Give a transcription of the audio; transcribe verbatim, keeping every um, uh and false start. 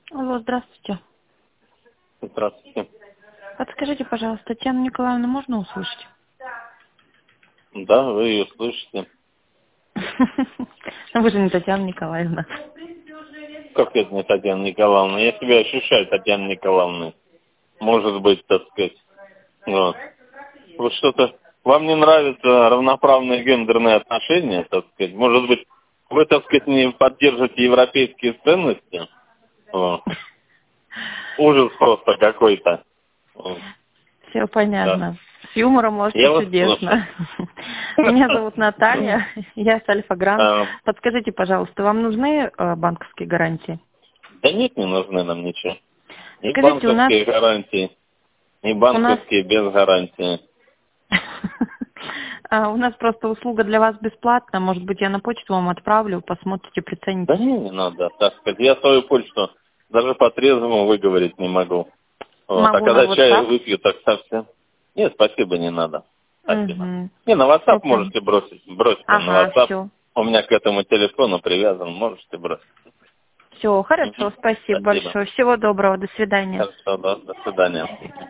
Алло, здравствуйте. Здравствуйте. Подскажите, пожалуйста, Татьяну Николаевну можно услышать? Да, вы ее слышите. Вы же не Татьяна Николаевна. Как это не Татьяна Николаевна? Я себя ощущаю Татьяной Николаевной. Может быть, так сказать. Вот. Вот что-то... Вам не нравятся равноправные гендерные отношения, так сказать? Может быть, вы, так сказать, не поддержите европейские ценности? Вот. Ужас просто какой-то. Вот. Все Да. понятно. С юмором можете Я вас чудесно. слушаю. Меня зовут Наталья, я с Альфа-Грант. А, Подскажите, пожалуйста, вам нужны э, банковские гарантии? Да нет, не нужны нам ничего. Ни Скажите, у нас... банковские гарантии, ни У нас... банковские без гарантии. А, У нас просто услуга для вас бесплатна. Может быть, я на почту вам отправлю, посмотрите, прицените. Да не, не надо, так сказать. Я свою почту даже по-трезвому выговорить не могу. Вот. А Могу на когда чай WhatsApp. выпью, так совсем... Нет, спасибо, не надо. Спасибо. Угу. Не, на WhatsApp Все понятно. можете бросить. Бросьте на Ага, WhatsApp. все. У меня к этому телефону привязан, можете бросить. Все, хорошо, Мгм. спасибо Спасибо. большое. Всего доброго, до свидания. Хорошо, да, до свидания.